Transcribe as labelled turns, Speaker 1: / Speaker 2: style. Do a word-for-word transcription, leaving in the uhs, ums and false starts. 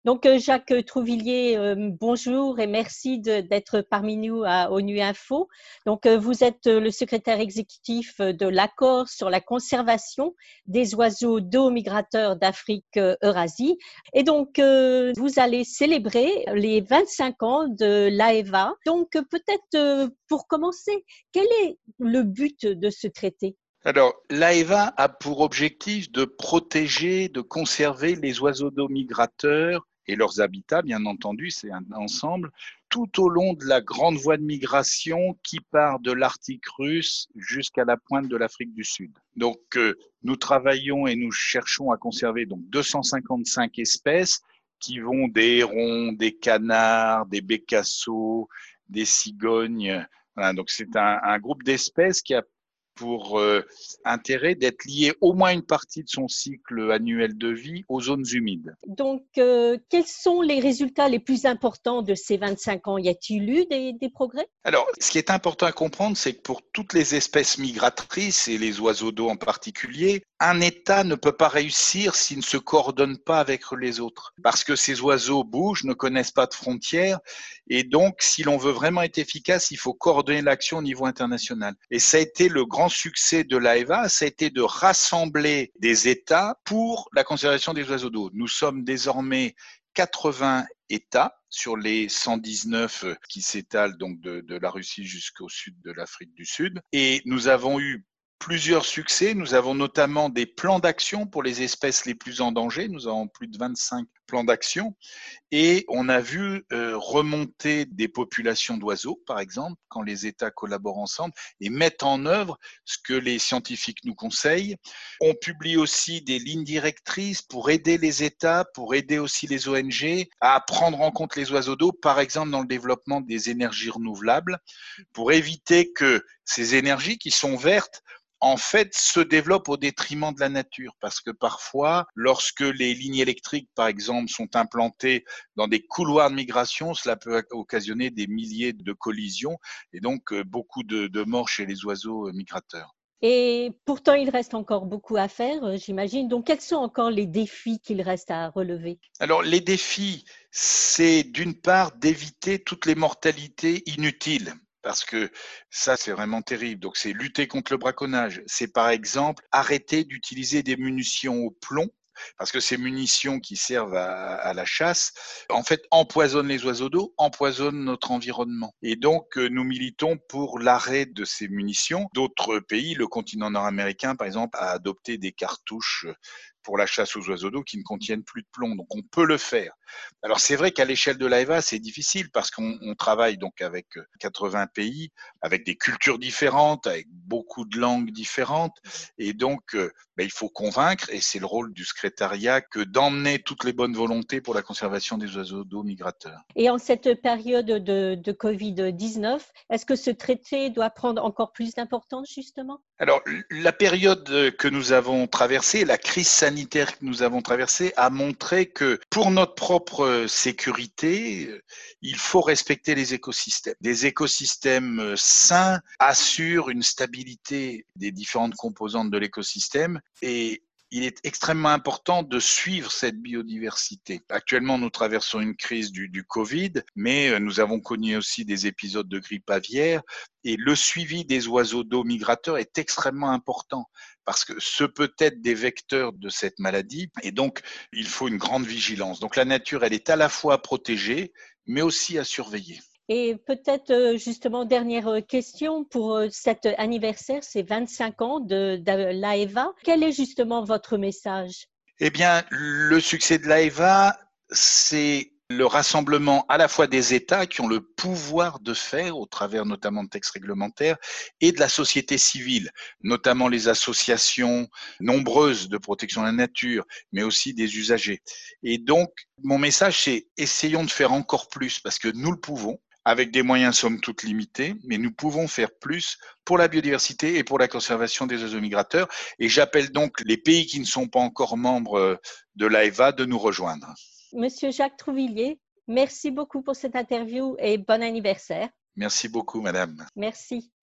Speaker 1: Donc, euh, Jacques Trouvillier, euh, bonjour et merci de- d'être parmi nous à ONU Info. Donc, euh, vous êtes euh, le secrétaire exécutif euh, de l'accord sur la conservation des oiseaux d'eau migrateurs d'Afrique-Eurasie. Et donc, euh, vous allez célébrer les vingt-cinq ans de l'A E V A. Donc, euh, peut-être euh, pour commencer, quel est le but de ce traité?
Speaker 2: Alors, l'A E V A a pour objectif de protéger, de conserver les oiseaux d'eau migrateurs et leurs habitats, bien entendu, c'est un ensemble, tout au long de la grande voie de migration qui part de l'Arctique russe jusqu'à la pointe de l'Afrique du Sud. Donc, euh, nous travaillons et nous cherchons à conserver donc deux cent cinquante-cinq espèces qui vont des hérons, des canards, des bécassos, des cigognes. Voilà, donc c'est un, un groupe d'espèces qui a pour euh, intérêt d'être lié au moins une partie de son cycle annuel de vie aux zones humides.
Speaker 1: Donc, euh, quels sont les résultats les plus importants de ces vingt-cinq ans? Y a-t-il eu des, des progrès?
Speaker 2: Alors, ce qui est important à comprendre, c'est que pour toutes les espèces migratrices, et les oiseaux d'eau en particulier, un État ne peut pas réussir s'il ne se coordonne pas avec les autres. Parce que ces oiseaux bougent, ne connaissent pas de frontières, et donc, si l'on veut vraiment être efficace, il faut coordonner l'action au niveau international. Et ça a été le grand succès de l'A E V A, ça a été de rassembler des États pour la conservation des oiseaux d'eau. Nous sommes désormais quatre-vingts États sur les cent dix-neuf qui s'étalent donc de, de la Russie jusqu'au sud de l'Afrique du Sud. Et nous avons eu plusieurs succès. Nous avons notamment des plans d'action pour les espèces les plus en danger. Nous avons plus de vingt-cinq plans d'action. Et on a vu euh, remonter des populations d'oiseaux, par exemple, quand les États collaborent ensemble et mettent en œuvre ce que les scientifiques nous conseillent. On publie aussi des lignes directrices pour aider les États, pour aider aussi les O N G à prendre en compte les oiseaux d'eau, par exemple dans le développement des énergies renouvelables, pour éviter que ces énergies qui sont vertes en fait, se développe au détriment de la nature. Parce que parfois, lorsque les lignes électriques, par exemple, sont implantées dans des couloirs de migration, cela peut occasionner des milliers de collisions et donc beaucoup de, de morts chez les oiseaux migrateurs.
Speaker 1: Et pourtant, il reste encore beaucoup à faire, euh, j'imagine. Donc, quels sont encore les défis qu'il reste à relever?
Speaker 2: Alors, les défis, c'est d'une part d'éviter toutes les mortalités inutiles. Parce que ça, c'est vraiment terrible. Donc, c'est lutter contre le braconnage. C'est par exemple arrêter d'utiliser des munitions au plomb, parce que ces munitions qui servent à, à la chasse, en fait, empoisonnent les oiseaux d'eau, empoisonnent notre environnement. Et donc, euh, nous militons pour l'arrêt de ces munitions. D'autres pays, le continent nord-américain, par exemple, a adopté des cartouches pour la chasse aux oiseaux d'eau qui ne contiennent plus de plomb. Donc, on peut le faire. Alors, c'est vrai qu'à l'échelle de l'A E V A, c'est difficile parce qu'on on travaille donc avec quatre-vingts pays, avec des cultures différentes, avec beaucoup de langues différentes. Et donc, euh, ben, il faut convaincre, et c'est le rôle du secrétariat, que d'emmener toutes les bonnes volontés pour la conservation des oiseaux d'eau migrateurs.
Speaker 1: Et en cette période de, de covid dix-neuf, est-ce que ce traité doit prendre encore plus d'importance, justement?
Speaker 2: Alors, la période que nous avons traversée, la crise sanitaire que nous avons traversée, a montré que pour notre propre sécurité, il faut respecter les écosystèmes. Des écosystèmes sains assurent une stabilité des différentes composantes de l'écosystème et il est extrêmement important de suivre cette biodiversité. Actuellement, nous traversons une crise du, du Covid, mais nous avons connu aussi des épisodes de grippe aviaire et le suivi des oiseaux d'eau migrateurs est extrêmement important parce que ce peut être des vecteurs de cette maladie et donc il faut une grande vigilance. Donc la nature, elle est à la fois à protéger, mais aussi à surveiller.
Speaker 1: Et peut-être euh, justement, dernière euh, question pour euh, cet anniversaire, ces vingt-cinq ans de, de l'A E V A. Quel est justement votre message?
Speaker 2: Eh bien, le succès de l'A E V A, c'est le rassemblement à la fois des États qui ont le pouvoir de faire, au travers notamment de textes réglementaires, et de la société civile, notamment les associations nombreuses de protection de la nature, mais aussi des usagers. Et donc, mon message, c'est essayons de faire encore plus, parce que nous le pouvons, avec des moyens somme toute limités, mais nous pouvons faire plus pour la biodiversité et pour la conservation des oiseaux migrateurs. Et j'appelle donc les pays qui ne sont pas encore membres de l'A E V A de nous rejoindre.
Speaker 1: Monsieur Jacques Trouvillier, merci beaucoup pour cette interview et bon anniversaire.
Speaker 2: Merci beaucoup, madame.
Speaker 1: Merci.